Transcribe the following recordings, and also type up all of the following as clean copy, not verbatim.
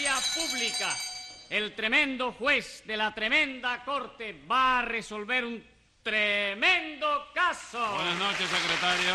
audiencia pública. El tremendo juez de la tremenda corte va a resolver un tremendo caso. Buenas noches, secretario.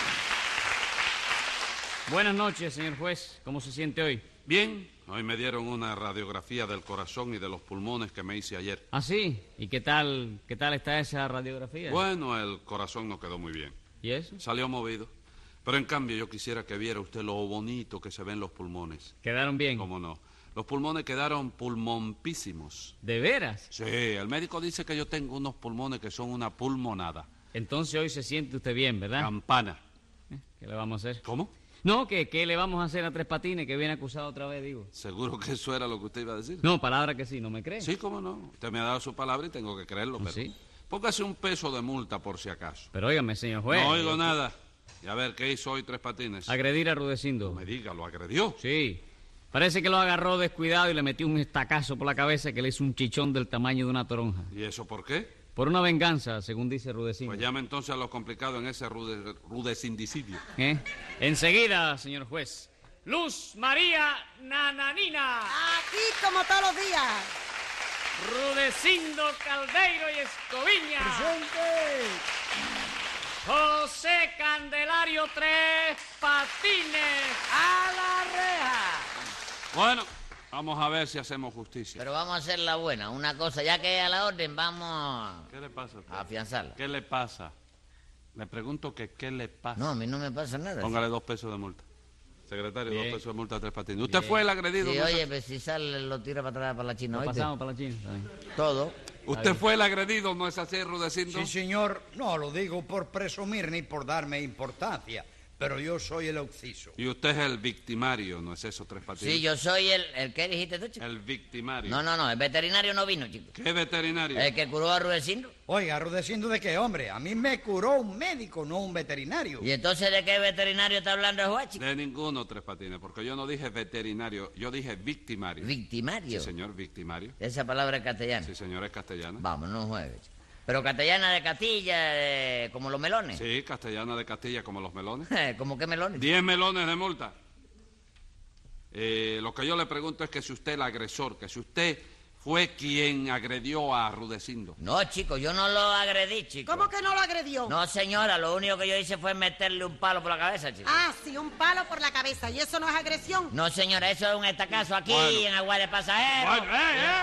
Buenas noches, señor juez. ¿Cómo se siente hoy? Bien. Hoy me dieron una radiografía del corazón y de los pulmones que me hice ayer. ¿Ah, sí? ¿Y qué tal está esa radiografía? Bueno, el corazón no quedó muy bien. ¿Y eso? Salió movido. Pero en cambio yo quisiera que viera usted lo bonito que se ven los pulmones. ¿Quedaron bien? ¿Cómo no? Los pulmones quedaron pulmonpísimos. ¿De veras? Sí, el médico dice que yo tengo unos pulmones que son una pulmonada. Entonces hoy se siente usted bien, ¿verdad? Campana. ¿Qué le vamos a hacer? ¿Cómo? No, ¿qué le vamos a hacer a Tres Patines, que viene acusado otra vez, digo? ¿Seguro que eso era lo que usted iba a decir? No, palabra que sí, ¿no me cree? Sí, cómo no. Usted me ha dado su palabra y tengo que creerlo, pero... ¿Sí? Póngase un peso de multa por si acaso. Pero óigame, señor juez. No oigo nada. Y a ver, ¿qué hizo hoy Tres Patines? Agredir a Rudecindo. No me diga, ¿lo agredió? Sí. Parece que lo agarró descuidado y le metió un estacazo por la cabeza que le hizo un chichón del tamaño de una toronja. ¿Y eso por qué? Por una venganza, según dice Rudecindo. Pues llame entonces a lo complicado en ese rudecindicidio. Enseguida, señor juez. Luz María Nananina. Aquí como todos los días. Rudecindo Caldeiro y Escoviña. ¡Presente! José Candelario Tres Patines. ¡A la reja! Bueno, vamos a ver si hacemos justicia. Pero vamos a hacer la buena. Una cosa, ya que es a la orden, vamos ¿Qué le pasa a usted? a afianzarla. ¿Qué le pasa? Le pregunto que qué le pasa. No, a mí no me pasa nada. Póngale 2 pesos de multa. Secretario, Bien. 2 pesos de multa a Tres Patines. ¿Usted fue el agredido? Sí, ¿no? oye, pues si sale, lo tira para atrás para la China, Nos ¿oíste? pasamos para la China. Está bien. Todo. ¿Usted fue el agredido, no es así, Rudecindo? Sí, señor. No lo digo por presumir ni por darme importancia, pero yo soy el occiso. Y usted es el victimario, ¿no es eso, Tres Patines? Sí, yo soy el ¿qué dijiste tú, chico? El victimario. No, el veterinario no vino, chico. ¿Qué veterinario? El que curó a Rudecindo. Oiga, ¿Rudecindo de qué, hombre? A mí me curó un médico, no un veterinario. ¿Y entonces de qué veterinario está hablando el juez, chico? De ninguno, Tres Patines, porque yo no dije veterinario, yo dije victimario. Victimario. Sí, señor, victimario. Esa palabra es castellana. Sí, señor, es castellana. Vamos, no juegues, chico. Pero castellana de Castilla, como los melones. Sí, castellana de Castilla, como los melones. ¿Cómo qué melones? 10 melones de multa. Lo que yo le pregunto es que si usted es el agresor, que si usted fue quien agredió a Rudecindo. No, chico, yo no lo agredí, chico. ¿Cómo que no lo agredió? No, señora, lo único que yo hice fue meterle un palo por la cabeza, chico. Ah, sí, un palo por la cabeza. ¿Y eso no es agresión? No, señora, eso es un estacazo aquí Bueno. en Agua de Pasajeros. Bueno,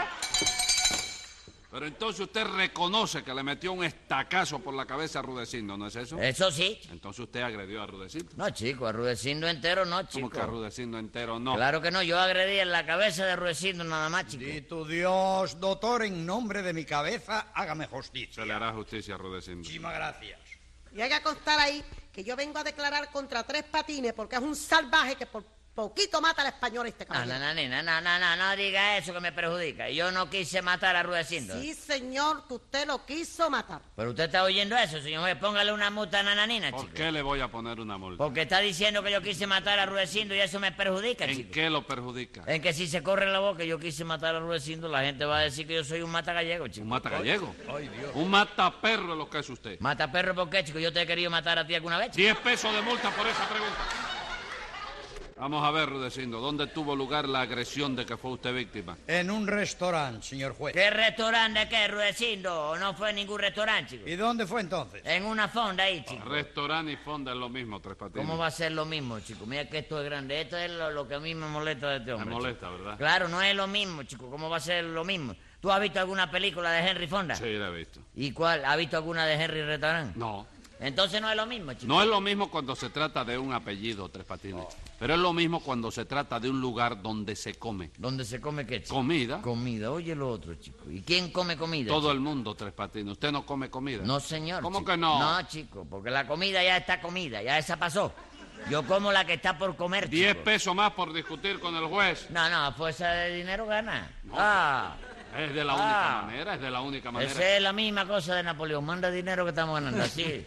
Pero entonces usted reconoce que le metió un estacazo por la cabeza a Rudecindo, ¿no es eso? Eso sí. Entonces usted agredió a Rudecindo. No, chico, a Rudecindo entero no, chico. ¿Cómo que a Rudecindo entero no? Claro que no, yo agredí en la cabeza de Rudecindo nada más, chico. Dito Dios, doctor, en nombre de mi cabeza, hágame justicia. Se le hará justicia a Rudecindo. Muchísimas gracias. Y hay que constar ahí que yo vengo a declarar contra Tres Patines porque es un salvaje que por poquito mata al español este No, caballero. no diga eso que me perjudica. Yo no quise matar a Rudecindo. Sí, señor, que usted lo quiso matar. Pero usted está oyendo eso, señor juez. Póngale una multa a Nananina, ¿Por chico. qué le voy a poner una multa? Porque está diciendo que yo quise matar a Rudecindo y eso me perjudica, ¿En chico. qué lo perjudica? En que si se corre la boca y yo quise matar a Rudecindo, la gente va a decir que yo soy un mata gallego, chico. ¿Un mata gallego? Ay, Dios. Un mata perro es lo que es usted. ¿Mata perro por qué, chico? ¿Yo te he querido matar a ti alguna vez, chico? 10 pesos de multa por esa pregunta. Vamos a ver, Rudecindo, ¿dónde tuvo lugar la agresión de que fue usted víctima? En un restaurante, señor juez. ¿Qué restaurante qué, Rudecindo? ¿O no fue ningún restaurante, chico? ¿Y dónde fue entonces? En una fonda ahí, chico. Restaurante y fonda es lo mismo, Tres Patines. ¿Cómo va a ser lo mismo, chico? Mira que esto es grande. Esto es lo que a mí me molesta de este Me hombre. molesta, chico. ¿verdad? Claro, no es lo mismo, chico. ¿Cómo va a ser lo mismo? ¿Tú has visto alguna película de Henry Fonda? Sí, la he visto. ¿Y cuál? ¿Has visto alguna de Henry Restaurant? No. Entonces no es lo mismo, chico. No es lo mismo cuando se trata de un apellido, Tres Patines. Pero es lo mismo cuando se trata de un lugar donde se come. ¿Dónde se come qué, chico? Comida. Comida. Oye lo otro, chico. ¿Y quién come comida? Todo chico? el mundo, Tres Patines. ¿Usted no come comida? No, señor. ¿Cómo chico. que no? No, chico, porque la comida ya está comida, ya esa pasó. Yo como la que está por comer, 10 chico. pesos más por discutir con el juez. No, a fuerza de dinero gana. No. Ah, Es de la única manera, es de la única manera. esa es la misma cosa de Napoleón. Manda dinero que estamos ganando, así.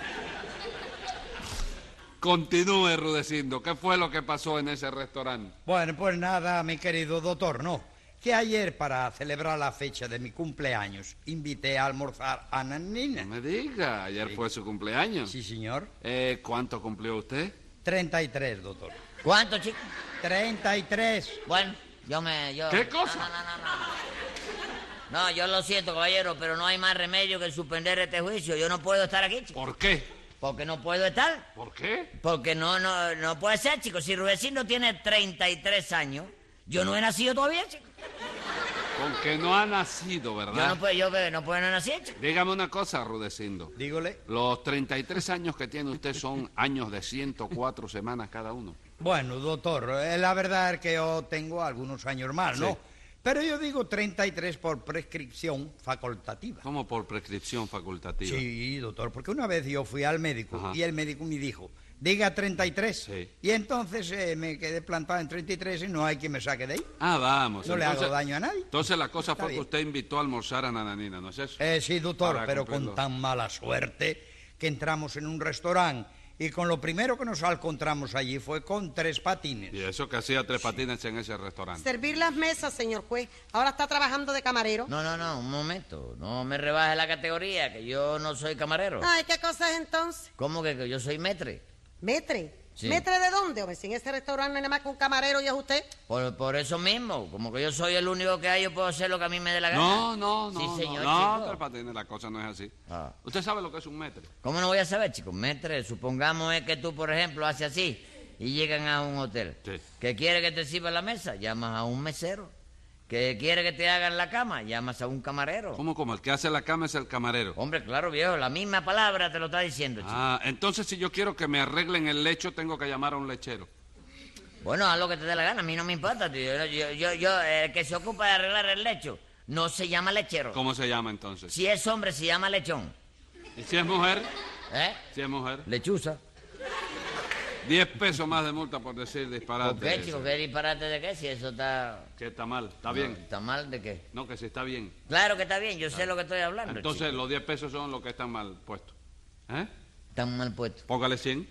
Continúe, Rudecindo. ¿Qué fue lo que pasó en ese restaurante? Bueno, pues nada, mi querido doctor, no. Que ayer, para celebrar la fecha de mi cumpleaños, invité a almorzar a Nananina. No me diga, ayer Sí. fue su cumpleaños. Sí, señor. ¿Cuánto cumplió usted? 33, doctor. ¿Cuánto, chico? 33. Bueno, ¿Qué cosa? No, yo lo siento, caballero, pero no hay más remedio que suspender este juicio. Yo no puedo estar aquí, chico. ¿Por qué? Porque no puedo estar. ¿Por qué? Porque no puede ser, chico. Si Rudecindo tiene 33 años, yo no he nacido todavía, chico. Con que no ha nacido, ¿verdad? Yo no puedo nacer, chico. Dígame una cosa, Rudecindo. Dígole. Los 33 años que tiene usted son años de 104 semanas cada uno. Bueno, doctor, la verdad es que yo tengo algunos años más, ¿no? Sí. Pero yo digo 33 por prescripción facultativa. ¿Cómo por prescripción facultativa? Sí, doctor, porque una vez yo fui al médico Ajá. y el médico me dijo, diga 33. Sí. Y entonces me quedé plantado en 33 y no hay quien me saque de ahí. Ah, vamos. No le hago daño a nadie. Entonces la cosa Está fue que bien. usted invitó a almorzar a Nananina, ¿no es eso? Sí, doctor, Para pero cumplirlo. con tan mala suerte que entramos en un restaurante y con lo primero que nos encontramos allí fue con 3 patines. Y eso que hacía 3 patines en ese restaurante. Servir las mesas, señor juez. Ahora está trabajando de camarero. No, un momento. No me rebaje la categoría, que yo no soy camarero. Ay, ¿qué cosa es entonces? ¿Cómo que yo soy metre? ¿Metre? Sí. ¿Metre de dónde, hombre? Si en ese restaurante no hay nada más que un camarero y es usted. Por eso mismo, como que yo soy el único que hay, yo puedo hacer lo que a mí me dé la gana. No, Sí, señor, no, chico. 3 patines, la cosa no es así. Ah. ¿Usted sabe lo que es un metre? ¿Cómo no voy a saber, chicos? Metre, supongamos es que tú, por ejemplo, haces así y llegan a un hotel. Sí. ¿Que quiere que te sirva la mesa? Llamas a un mesero. ¿Que quiere que te hagan la cama? Llamas a un camarero. ¿Cómo? El que hace la cama es el camarero. Hombre, claro, viejo, la misma palabra te lo está diciendo, chico. Ah, entonces si yo quiero que me arreglen el lecho, tengo que llamar a un lechero. Bueno, haz lo que te dé la gana, a mí no me importa, tío. El que se ocupa de arreglar el lecho no se llama lechero. ¿Cómo se llama entonces? Si es hombre, se llama lechón. ¿Y si es mujer? ¿Eh? Si es mujer. Lechuza. 10 pesos más de multa por decir disparate. ¿Por qué, chico? ¿Qué disparate de qué? Si eso está... Que está mal, está bien. ¿Está mal de qué? No, que si está bien. Claro que está bien, yo sé lo que estoy hablando, Entonces chico. los 10 pesos son los que están mal puestos. ¿Eh? Están mal puestos. Póngale 100.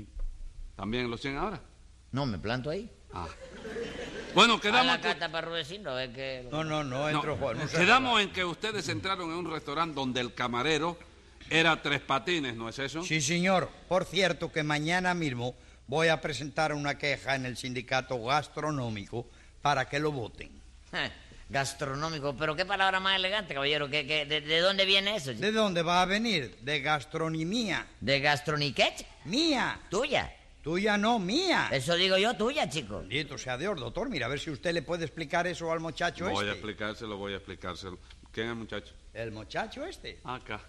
¿También los 100 ahora? No, me planto ahí. Ah. Bueno, A quedamos... la carta para Rudecindo, es que... No, No, entro, Juan. No se quedamos en que ustedes entraron en un restaurante donde el camarero era 3 patines, ¿no es eso? Sí, señor. Por cierto, que mañana mismo voy a presentar una queja en el sindicato gastronómico para que lo voten. Gastronómico, pero qué palabra más elegante, caballero. ¿De dónde viene eso, chico? ¿De dónde va a venir? De gastronomía. ¿De gastroniquet? Mía. ¿Tuya? Tuya no, mía. Eso digo yo, tuya, chico. Bendito sea Dios, doctor. Mira, a ver si usted le puede explicar eso al muchacho Voy a este. voy a explicárselo. ¿Quién es el muchacho? El muchacho este. Acá.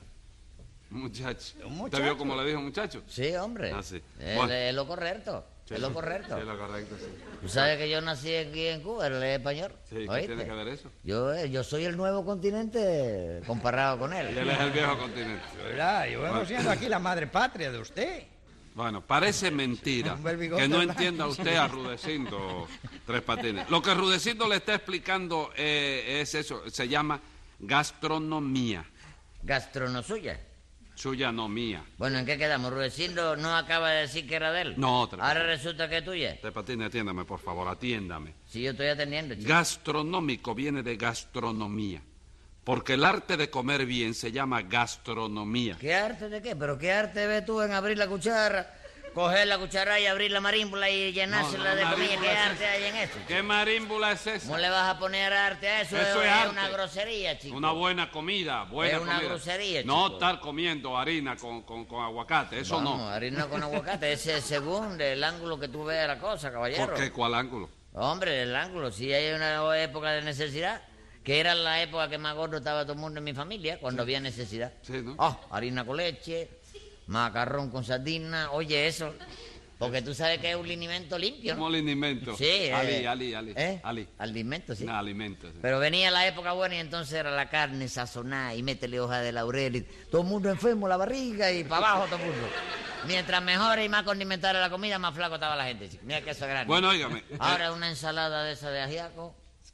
Un muchacho. Un muchacho. ¿Usted vio cómo le dijo muchacho? Sí, hombre. Ah, sí. Es, Bueno. es lo correcto. Sí, es lo sí. correcto. Sí, lo correcto, sí. Tú sabes que yo nací aquí en Cuba, él es español. Sí, ¿qué ¿Oíste? tiene que ver eso? Yo soy el nuevo continente comparado con Y él él. es el viejo continente. ¿Verdad? Yo vengo siendo aquí la madre patria de usted. Bueno, parece mentira Un bel bigote que no blanco. entienda usted a Rudecindo 3 patines. Lo que Rudecindo le está explicando es eso, se llama gastronomía. Gastrono suya. Suya no mía. Bueno, ¿en qué quedamos? Rudecindo no acaba de decir que era de él. No, Ahora resulta que es tuya. 3 patines, atiéndame, por favor, atiéndame. Si yo estoy atendiendo, chico. Gastronómico viene de gastronomía. Porque el arte de comer bien se llama gastronomía. ¿Qué arte de qué? ¿Pero qué arte ves tú en abrir la cuchara, coger la cuchara y abrir la marímbula y llenársela de comida? marímbula ¿Qué es arte esa. hay en eso? ¿Qué marímbula es esa? ¿Cómo le vas a poner arte a eso? Eso es arte. Una grosería, chico. Una buena comida, buena Es una comida. grosería, No chico. estar comiendo harina con aguacate, eso Vamos, no. harina con aguacate. Ese es según el ángulo que tú veas la cosa, caballero. ¿Por qué? ¿Cuál ángulo? Hombre, el ángulo. Si hay una época de necesidad, que era la época que más gordo estaba todo el mundo en mi familia, cuando había necesidad. Sí, ¿no? Harina con leche, macarrón con sardina. Oye, eso. Porque tú sabes que es un alimento limpio, ¿no? ¿Cómo alimento? Sí. Ali. ¿Eh? Ali. Alimento, sí. No, alimento, sí. Pero venía la época buena y entonces era la carne sazonada y métele hoja de laurel y todo el mundo enfermo, la barriga y para abajo todo el mundo. Mientras mejor y más condimentada la comida, más flaco estaba la gente, chico. Mira que eso es grande. Bueno, óigame. Ahora una ensalada de esa de ajiaco.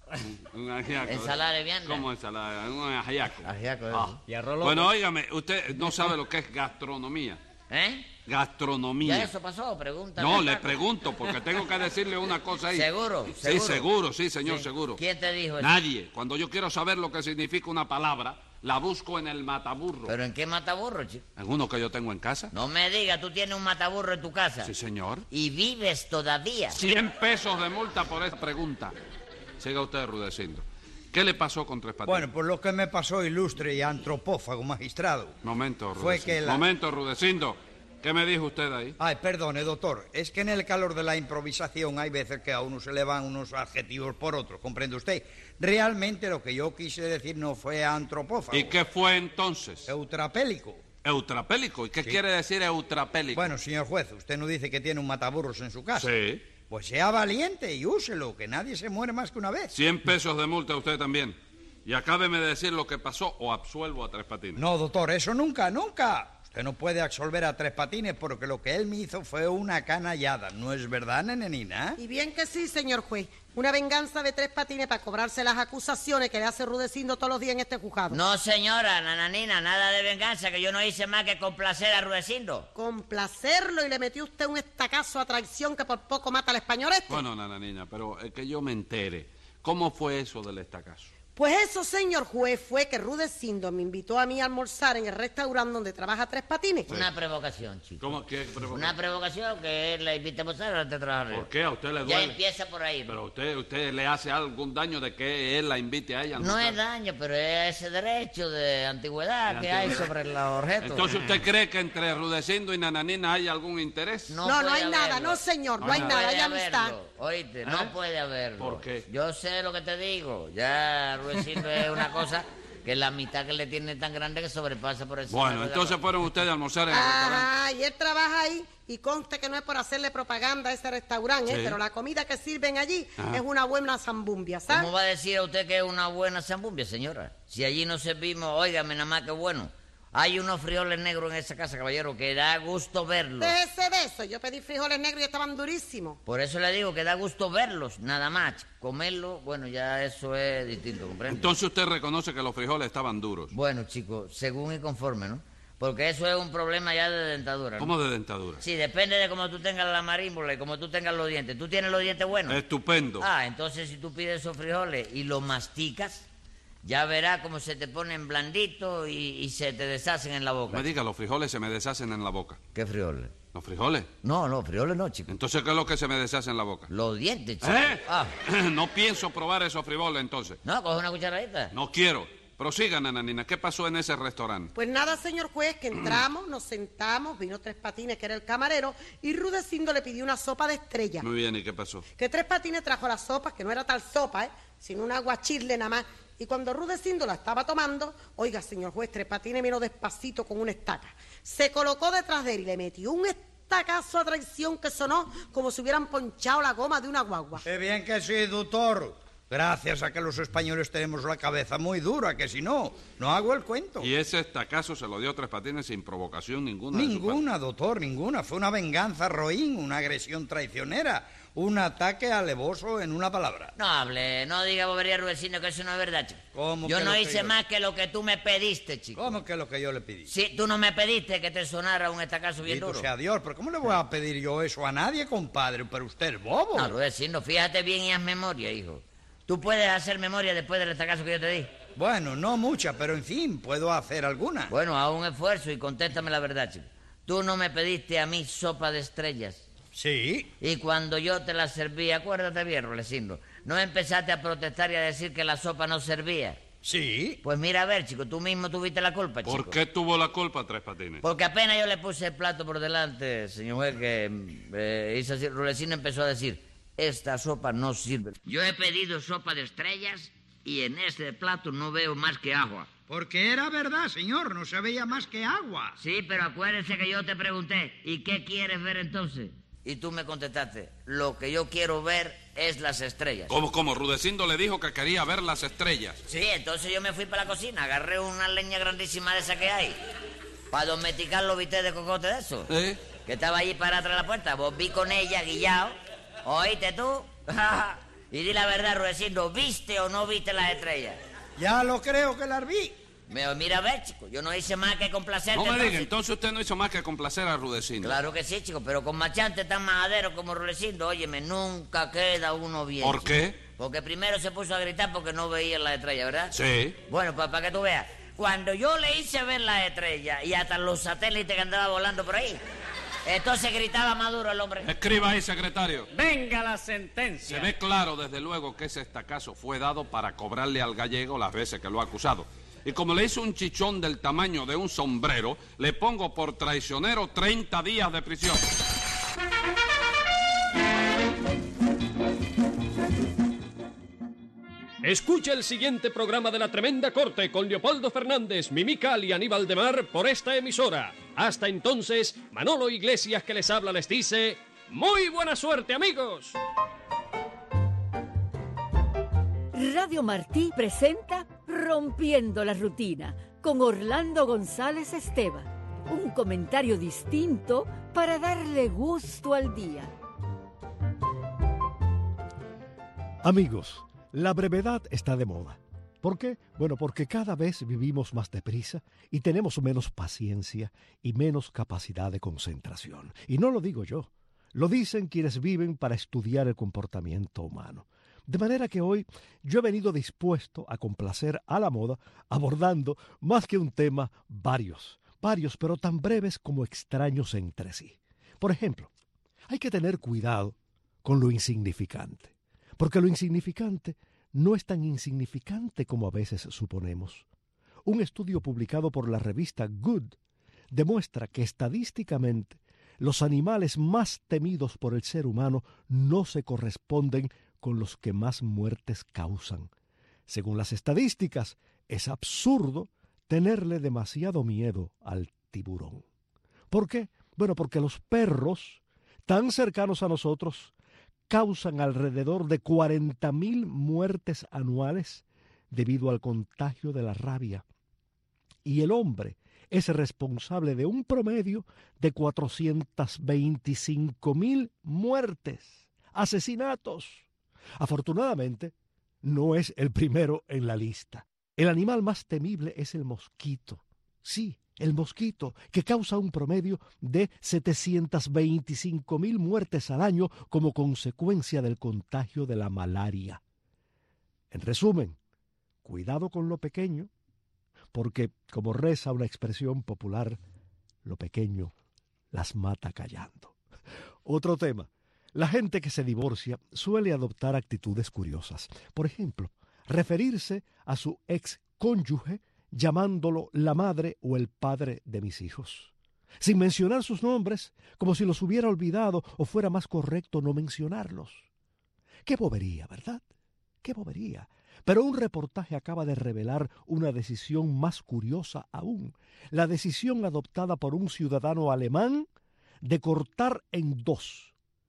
Un ajiaco. Ensalada de vianda. ¿Cómo ensalada? Un ajiaco. Ajiaco, Ah. Y arroz loco. Bueno, óigame, usted no sabe lo que es gastronomía. ¿Eh? Gastronomía. ¿Ya eso pasó? Pregúntale. No, al le Paco. pregunto, porque tengo que decirle una cosa ahí. ¿Seguro? Sí, seguro, sí, señor, Sí. seguro. ¿Quién te dijo eso? Nadie. Cuando yo quiero saber lo que significa una palabra, la busco en el mataburro. ¿Pero en qué mataburro, chico? ¿En uno que yo tengo en casa? No me digas, tú tienes un mataburro en tu casa. Sí, señor. Y vives todavía. 100 pesos de multa por esa pregunta. siga usted, Rudecindo. ¿Qué le pasó con Tres Patines? Bueno, pues lo que me pasó, ilustre y antropófago magistrado. Momento, fue Rudecindo. que la- Momento, Rudecindo. ¿Qué me dijo usted ahí? Ay, perdone, doctor. Es que en el calor de la improvisación hay veces que a uno se le van unos adjetivos por otros, ¿comprende usted? Realmente lo que yo quise decir no fue antropófago. ¿Y qué fue entonces? Eutrapélico. Eutrapélico. ¿Y qué Sí. quiere decir eutrapélico? Bueno, señor juez, usted no dice que tiene un mataburros en su casa. Sí. Pues sea valiente y úselo, que nadie se muere más que una vez. 100 pesos de multa a usted también. Y acábeme de decir lo que pasó o absuelvo a Tres Patines. No, doctor, eso nunca, nunca. Usted no puede absolver a Tres Patines porque lo que él me hizo fue una canallada. ¿No es verdad, nenenina? Y bien que sí, señor juez. Una venganza de Tres Patines para cobrarse las acusaciones que le hace Rudecindo todos los días en este juzgado. No, señora, nananina, nada de venganza, que yo no hice más que complacer a Rudecindo. Complacerlo y le metió usted un estacazo a traición que por poco mata al español este. Bueno, nananina, pero que yo me entere. ¿Cómo fue eso del estacazo? Pues eso, señor juez, fue que Rudecindo me invitó a mí a almorzar en el restaurante donde trabaja Tres Patines. Una provocación, chico. ¿Cómo que? Una provocación que él la invite a almorzar antes de trabajar. ¿Por qué? ¿A usted le Ya duele? empieza por ahí. Pero usted le hace algún daño de que él la invite a ella. No es daño, pero es ese derecho de antigüedad De que hay antigüedad. sobre los objetos. Entonces, ¿usted cree que entre Rudecindo y Nananina hay algún interés? No, puede no hay nada, haberlo. no, señor, no hay No nada, puede hay amistad. haberlo, oíste, ¿Eh? no puede haberlo. ¿Por qué? Yo sé lo que te digo. Ya Rudecindo es una cosa que la mitad que le tiene es tan grande que sobrepasa por eso. Bueno, entonces fueron ustedes a almorzar en el restaurante. Ah, y él trabaja ahí y conste que no es por hacerle propaganda a ese restaurante, Sí. pero la comida que sirven allí Ajá. es una buena zambumbia, ¿sabes? ¿Cómo va a decir a usted que es una buena zambumbia, señora? Si allí no servimos, óigame, nada más que bueno. Hay unos frijoles negros en esa casa, caballero, que da gusto verlos. Déjese de eso, yo pedí frijoles negros y estaban durísimos. Por eso le digo que da gusto verlos, nada más. Comerlos, bueno, ya eso es distinto, ¿comprende? Entonces usted reconoce que los frijoles estaban duros. Bueno, chicos, según y conforme, ¿no? Porque eso es un problema ya de dentadura, ¿no? ¿Cómo de dentadura? Sí, depende de cómo tú tengas la marímbula y cómo tú tengas los dientes. ¿Tú tienes los dientes buenos? Estupendo. Ah, entonces si tú pides esos frijoles y los masticas, ya verás cómo se te ponen blanditos y se te deshacen en la boca. Me diga, los frijoles se me deshacen en la boca. ¿Qué frijoles? ¿Los frijoles? No, frijoles no, chico. Entonces, ¿qué es lo que se me deshace en la boca? Los dientes, chico. ¿Eh? Ah, No pienso probar esos frijoles entonces. no, coge una cucharadita. No quiero. Prosiga, nananina. ¿Qué pasó en ese restaurante? Pues nada, señor juez, que entramos, nos sentamos, vino Tres Patines, que era el camarero, y Rudecindo le pidió una sopa de estrella. Muy bien, ¿y qué pasó? Que Tres Patines trajo la sopa, que no era tal sopa, sino un aguachirle nada más. Y cuando Rudecindo la estaba tomando, oiga, señor juez, Tres Patines vino despacito con una estaca. Se colocó detrás de él y le metió un estacazo a traición que sonó como si hubieran ponchado la goma de una guagua. Qué bien que sí, doctor. Gracias a que los españoles tenemos la cabeza muy dura, que si no, no hago el cuento. Y ese estacazo se lo dio Tres Patines sin provocación ninguna. de su Ninguna, doctor, ninguna. Fue una venganza roín, una agresión traicionera, un ataque alevoso en una palabra. No hable, no diga bobería, Rudecindo, que eso no es verdad, chico. ¿Cómo Yo que no lo que hice yo- más que lo que tú me pediste, chico. ¿Cómo que lo que yo le pedí? Sí, tú no me pediste que te sonara un estacazo bien Bendito duro. sea Dios, pero ¿cómo le voy a pedir yo eso a nadie, compadre? Pero usted es bobo. No, Rudecindo, fíjate bien y haz memoria, hijo. ¿Tú puedes hacer memoria después del estacazo que yo te di? Bueno, no mucha, pero en fin, puedo hacer alguna. Bueno, haz un esfuerzo y contéstame la verdad, chico. Tú no me pediste a mí sopa de estrellas. Sí, Y cuando yo te la serví, acuérdate bien, Rudecindo, no empezaste a protestar y a decir que la sopa no servía. sí. Pues mira, a ver, chico, tú mismo tuviste la culpa, chico. ¿Por qué tuvo la culpa Tres Patines? Porque apenas yo le puse el plato por delante, señor juez, que hizo así, Rudecindo empezó a decir, esta sopa no sirve. Yo he pedido sopa de estrellas y en este plato no veo más que agua. Porque era verdad, señor, no se veía más que agua. Sí, pero acuérdese que yo te pregunté, ¿y qué quieres ver entonces? Y tú me contestaste, lo que yo quiero ver es las estrellas. ¿Cómo? Rudecindo le dijo que quería ver las estrellas. Sí, entonces yo me fui para la cocina, agarré una leña grandísima de esa que hay, para domesticar los bistecs de cocote de eso. ¿Eh? Que estaba allí para atrás de la puerta, volví con ella, guillao. ¿Oíste tú? Y di la verdad, Rudecindo, ¿viste o no viste las estrellas? Ya lo creo que las vi. Mira, a ver, chico, yo no hice más que complacerte. No me diga, entonces. entonces usted no hizo más que complacer a Rudecindo. Claro que sí, chico, pero con machante tan majadero como Rudecindo, óyeme, nunca queda uno bien. ¿Por chico. qué? Porque primero se puso a gritar porque no veía las estrellas, ¿verdad? Sí. Bueno, pues para que tú veas, cuando yo le hice ver las estrellas y hasta los satélites que andaban volando por ahí, Entonces gritaba Maduro el hombre. Escriba ahí, secretario. Venga la sentencia. Se ve claro, desde luego, que ese estacazo fue dado para cobrarle al gallego las veces que lo ha acusado. Y como le hizo un chichón del tamaño de un sombrero, le pongo por traicionero 30 días de prisión. Escucha el siguiente programa de La Tremenda Corte con Leopoldo Fernández, Mimical y Aníbal de Mar por esta emisora. Hasta entonces, Manolo Iglesias, que les habla, les dice: ¡muy buena suerte, amigos! Radio Martí presenta Rompiendo la Rutina con Orlando González Esteban. Un comentario distinto para darle gusto al día. Amigos, la brevedad está de moda. ¿Por qué? Bueno, porque cada vez vivimos más deprisa y tenemos menos paciencia y menos capacidad de concentración. Y no lo digo yo, lo dicen quienes viven para estudiar el comportamiento humano. De manera que hoy yo he venido dispuesto a complacer a la moda, abordando más que un tema, varios, pero tan breves como extraños entre sí. Por ejemplo, hay que tener cuidado con lo insignificante. Porque lo insignificante no es tan insignificante como a veces suponemos. Un estudio publicado por la revista Good demuestra que estadísticamente los animales más temidos por el ser humano no se corresponden con los que más muertes causan. Según las estadísticas, es absurdo tenerle demasiado miedo al tiburón. ¿Por qué? Bueno, porque los perros, tan cercanos a nosotros, causan alrededor de 40.000 muertes anuales debido al contagio de la rabia. Y el hombre es responsable de un promedio de 425.000 muertes, asesinatos. Afortunadamente, no es el primero en la lista. El animal más temible es el mosquito. Sí, el mosquito, que causa un promedio de 725.000 muertes al año como consecuencia del contagio de la malaria. En resumen, cuidado con lo pequeño, porque, como reza una expresión popular, lo pequeño las mata callando. Otro tema. La gente que se divorcia suele adoptar actitudes curiosas. Por ejemplo, referirse a su ex cónyuge llamándolo la madre o el padre de mis hijos, sin mencionar sus nombres, como si los hubiera olvidado o fuera más correcto no mencionarlos. ¡Qué bobería!, ¿verdad? ¡Qué bobería! Pero un reportaje acaba de revelar una decisión más curiosa aún, la decisión adoptada por un ciudadano alemán de cortar en dos,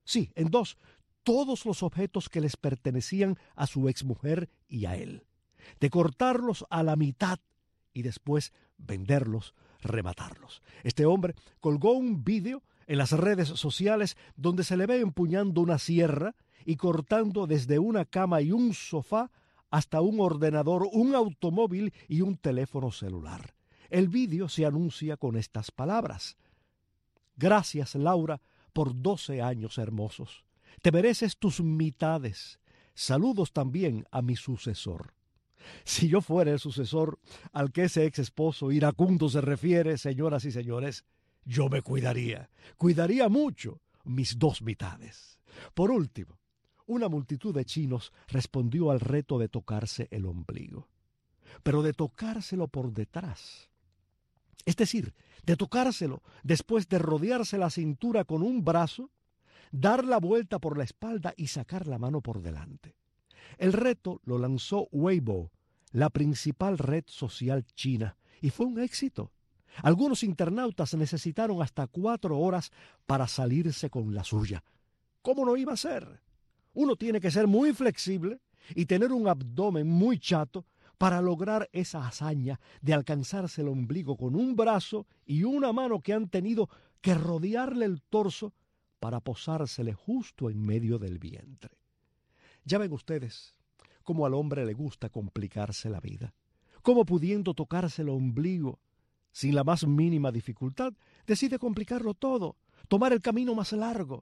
todos los objetos que les pertenecían a su exmujer y a él, de cortarlos a la mitad y después venderlos, rematarlos. Este hombre colgó un vídeo en las redes sociales donde se le ve empuñando una sierra y cortando desde una cama y un sofá hasta un ordenador, un automóvil y un teléfono celular. El vídeo se anuncia con estas palabras: gracias, Laura, por 12 años hermosos. Te mereces tus mitades. Saludos también a mi sucesor. Si yo fuera el sucesor al que ese ex esposo iracundo se refiere, señoras y señores, yo me cuidaría mucho mis 2 mitades. Por último, una multitud de chinos respondió al reto de tocarse el ombligo, pero de tocárselo por detrás. Es decir, de tocárselo después de rodearse la cintura con un brazo, dar la vuelta por la espalda y sacar la mano por delante. El reto lo lanzó Weibo, la principal red social china, y fue un éxito. Algunos internautas necesitaron hasta 4 horas para salirse con la suya. ¿Cómo no iba a ser? Uno tiene que ser muy flexible y tener un abdomen muy chato para lograr esa hazaña de alcanzarse el ombligo con un brazo y una mano que han tenido que rodearle el torso para posársele justo en medio del vientre. Ya ven ustedes cómo al hombre le gusta complicarse la vida, cómo pudiendo tocarse el ombligo sin la más mínima dificultad, decide complicarlo todo, tomar el camino más largo.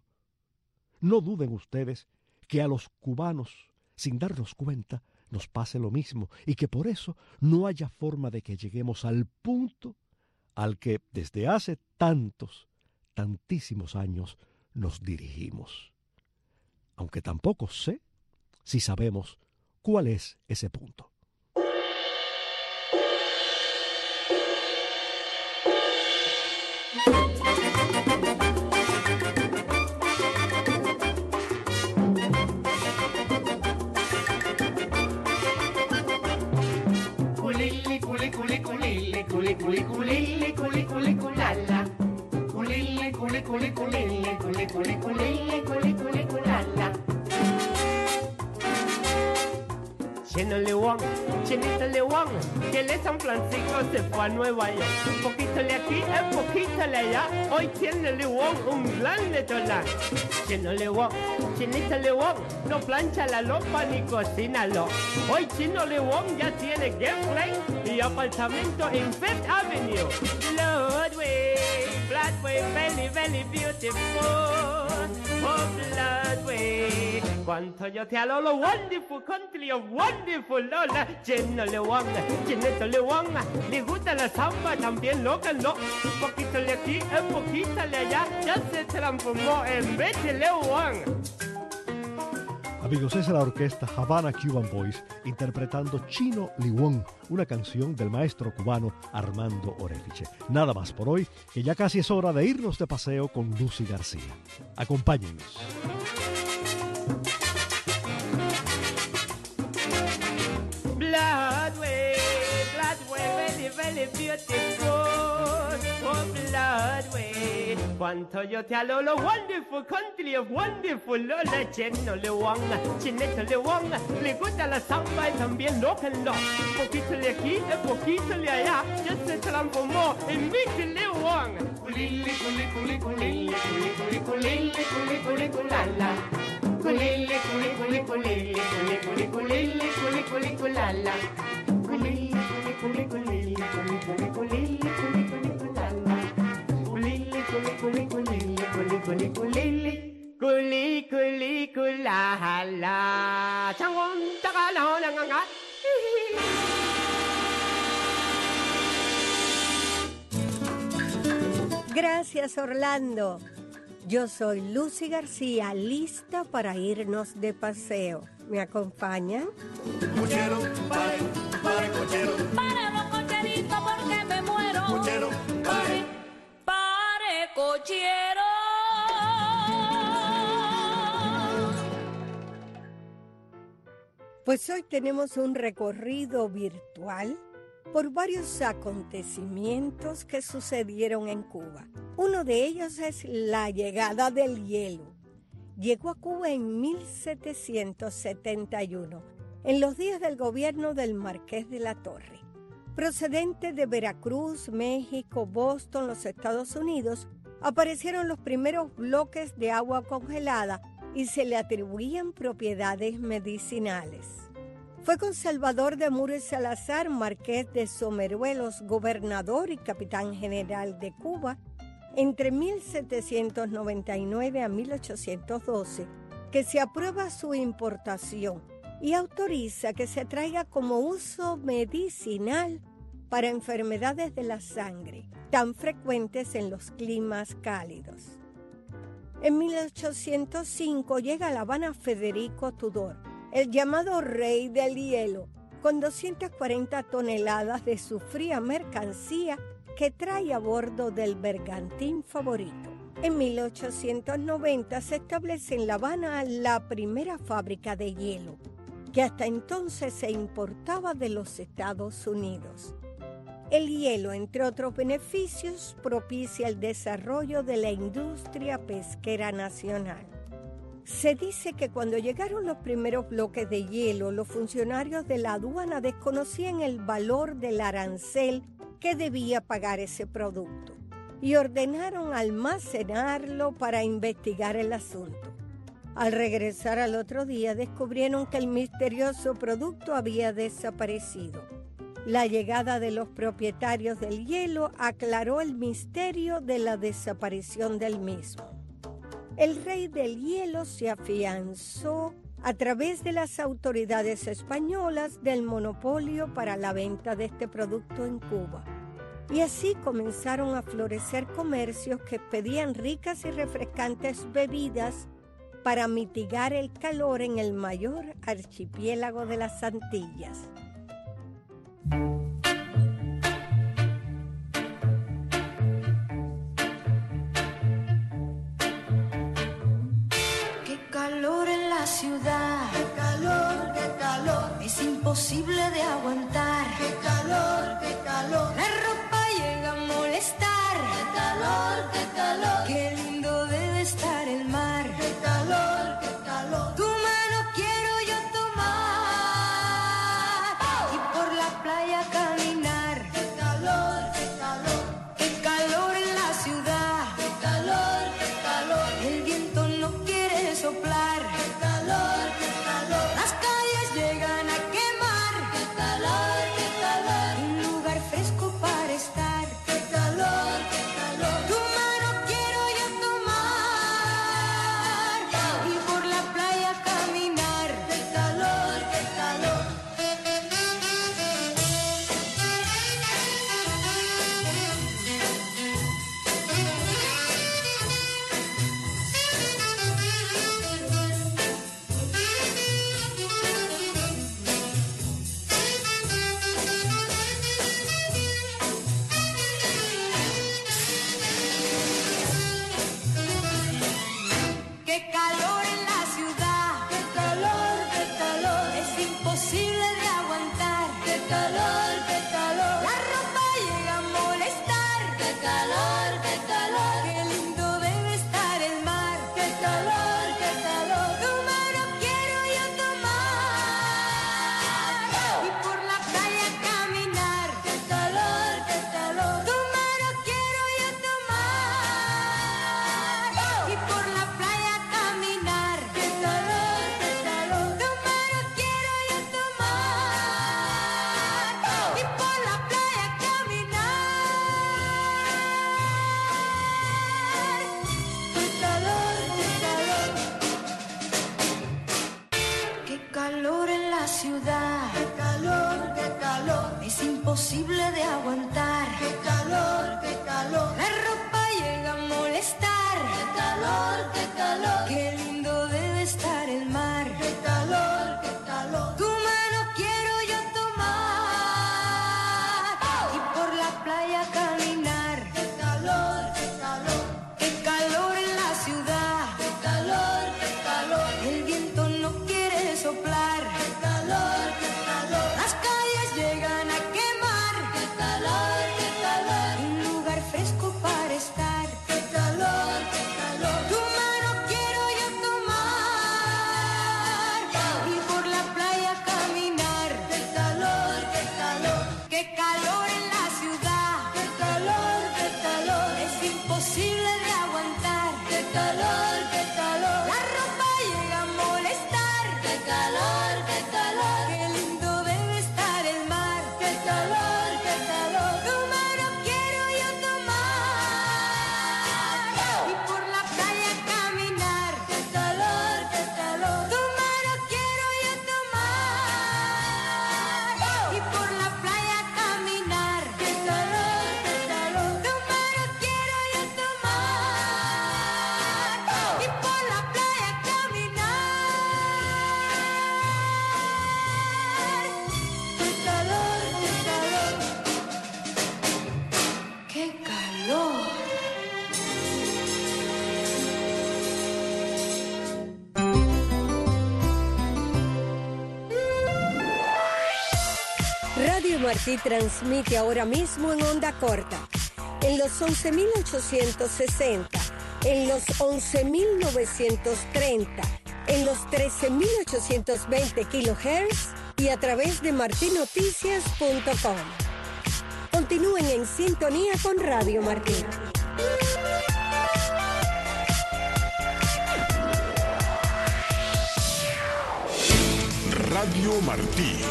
No duden ustedes que a los cubanos, sin darnos cuenta, nos pase lo mismo y que por eso no haya forma de que lleguemos al punto al que desde hace tantos tantísimos años nos dirigimos. Aunque tampoco sé si sabemos cuál es ese punto. Chino León, Chinito León, que el de San Francisco se fue a Nueva York. Un poquito de aquí, un poquito de allá, hoy tiene León un gran letonán. Chino León, Chinito León, no plancha la ropa ni cocínalo. Hoy Chino León ya tiene gameplay y apartamento en Fifth Avenue. Broadway, very, very beautiful. Oh, Broadway, cuánto yo te adoro, wonderful country of wonderful Lola. Chino León, Chinito León, le gusta la samba, también lo cantó. Un poquito de aquí, un poquito de allá, ya se transformó en Betty León. Amigos, es la orquesta Havana Cuban Boys interpretando Chino León, una canción del maestro cubano Armando Orefiche. Nada más por hoy, que ya casi es hora de irnos de paseo con Lucy García. Acompáñennos. Broadway, very, very beautiful. Oh, Broadway, cuánto yo te adoro, wonderful country of wonderful Lola. Chino León, Chinito León, le gusta la samba y también rock and roll. Un poquito de aquí, un poquito de allá, ya se transformó en Betty León. Culili, culi, culi, culili, culi, culi, culi, culi, culala. Culili, culi, culi, culili, culi, culili, culi, culi, culala. Culili, culi, culi, culili, culi, culili, culi, culi, culala. Culili, culi, culi, culili, culi, culili, culi, culi, culala. 창원 따가라 나가가. Gracias, Orlando. Yo soy Lucy García, lista para irnos de paseo. ¿Me acompañan? Cochero, pare, pare, cochero. Para los cocheritos porque me muero. Cochero, pare. Pare, cochero. Pues hoy tenemos un recorrido virtual por varios acontecimientos que sucedieron en Cuba. Uno de ellos es la llegada del hielo. Llegó a Cuba en 1771, en los días del gobierno del Marqués de la Torre. Procedente de Veracruz, México, Boston, los Estados Unidos, aparecieron los primeros bloques de agua congelada y se le atribuían propiedades medicinales. Fue con Salvador de Mures Salazar, marqués de Someruelos, gobernador y capitán general de Cuba, entre 1799 a 1812, que se aprueba su importación y autoriza que se traiga como uso medicinal para enfermedades de la sangre, tan frecuentes en los climas cálidos. En 1805 llega a La Habana Federico Tudor, el llamado Rey del Hielo, con 240 toneladas de su fría mercancía que trae a bordo del bergantín Favorito. En 1890 se establece en La Habana la primera fábrica de hielo, que hasta entonces se importaba de los Estados Unidos. El hielo, entre otros beneficios, propicia el desarrollo de la industria pesquera nacional. Se dice que cuando llegaron los primeros bloques de hielo, los funcionarios de la aduana desconocían el valor del arancel que debía pagar ese producto y ordenaron almacenarlo para investigar el asunto. Al regresar al otro día, descubrieron que el misterioso producto había desaparecido. La llegada de los propietarios del hielo aclaró el misterio de la desaparición del mismo. El Rey del Hielo se afianzó a través de las autoridades españolas del monopolio para la venta de este producto en Cuba. Y así comenzaron a florecer comercios que pedían ricas y refrescantes bebidas para mitigar el calor en el mayor archipiélago de las Antillas. Qué calor en la ciudad, qué calor, es imposible de aguantar. Qué calor, la ropa llega a molestar. Qué calor, qué lindo debe estar el mar. Qué calor, tu mano quiero yo tomar y por la playa caminar. Qué calor, qué calor en la ciudad. Qué calor, el viento no quiere soplar. Qué calor, las calles llegan a quemar. Qué calor, un lugar fresco para estar. Qué calor, tu mano quiero yo tomar y por la playa caminar. Qué calor, qué calor en la ciudad. Qué calor, es imposible de aguantar. Qué calor, la ropa llega a molestar. Qué calor, qué lindo debe estar el mar. Qué calor, tu mano quiero yo tomar y por la playa caminar. Qué calor, tu mano quiero yo tomar y por la playa caminar. Qué calor, tu mano quiero yo tomar y por la playa caminar. Qué calor en la ciudad. Qué calor, es imposible de aguantar. Qué calor, la ropa llega a molestar. Qué calor, qué lindo debe estar el mar. Qué calor, tu mano quiero yo tomar y por la playa caminar. Qué calor, en la ciudad. Qué calor, el viento no quiere soplar. Qué calor, las calles llegan a quemar. Qué calor, un lugar fresco para estar. Qué calor, tu mano quiero yo tomar y por la playa caminar. Qué calor, qué calor en la ciudad. Qué calor, es imposible de aguantar. Qué calor, la ropa llega a molestar. Qué calor, qué lindo debe estar el mar. Qué calor, tu mano quiero yo tomar y por la playa caminar. Qué calor, tu mano quiero yo tomar y por la playa caminar. Qué calor, tu mano quiero yo tomar y por la playa caminar. Qué calor. Radio Martí transmite ahora mismo en onda corta, en los 11.860, en los 11.930, en los 13.820 kHz y a través de martinoticias.com. Continúen en sintonía con Radio Martí. Radio Martí.